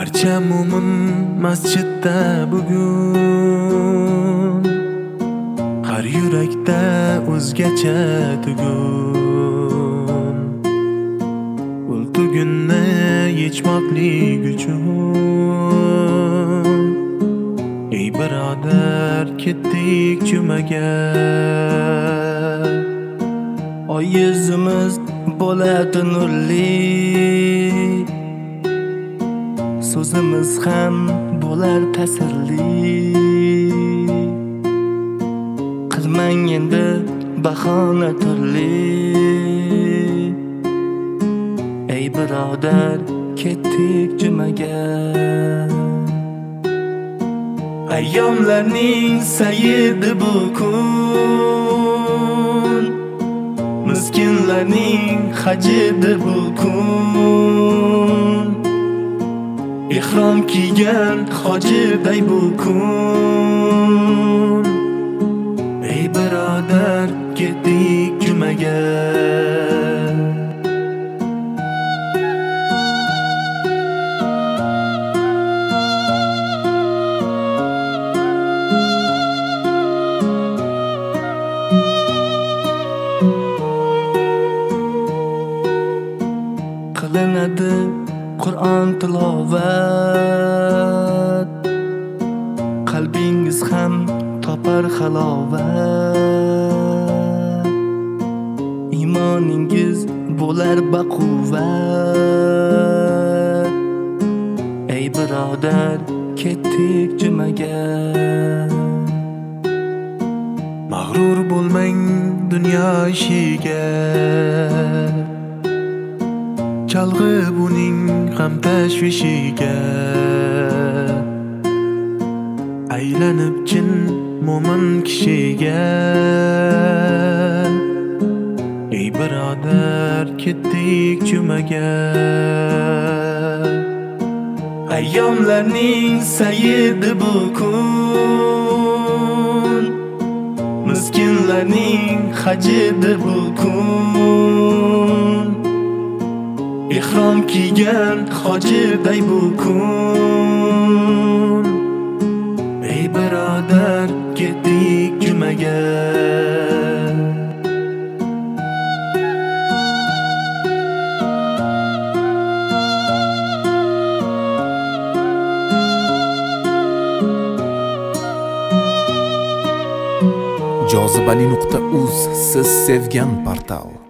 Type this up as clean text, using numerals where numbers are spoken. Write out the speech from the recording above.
Barcha mo'min masjidda bugun, har yurakda o'zgacha tugun. Tugunni yechmoqlik uchun, ey birodar ketdik jumaga. Oy yuzimiz bo'ladi nurli, so'zimiz ham bo'lar ta'sirli. Qilmang endi bahona turli, ey birodar ketdik jumaga. Ayyomlarning sayidi bu kun, miskinlarning hajidir bu kun. Ihrom kiygan hojiday bu kun, ey birodar ketdik jumaga. Qilinadi Qur'on tilovat, qalbingiz ham topar halovat. Iymoningiz bo'lar baquvvat, ey birodar ketdik jumaga. Mag'rur bo'lmang dunyo ishiga, chalg'ib uning g'am tashvishiga. Aylanib jin mo'min kishiga, ey birodar ketdik jumaga. Ayyomlarning sayidi bu kun, miskinlarning hajidir bu kun. Ihrom kiygan hojiday bu kun, ey birodar ketdik jumaga. Jozibali.uz siz sevgan portal.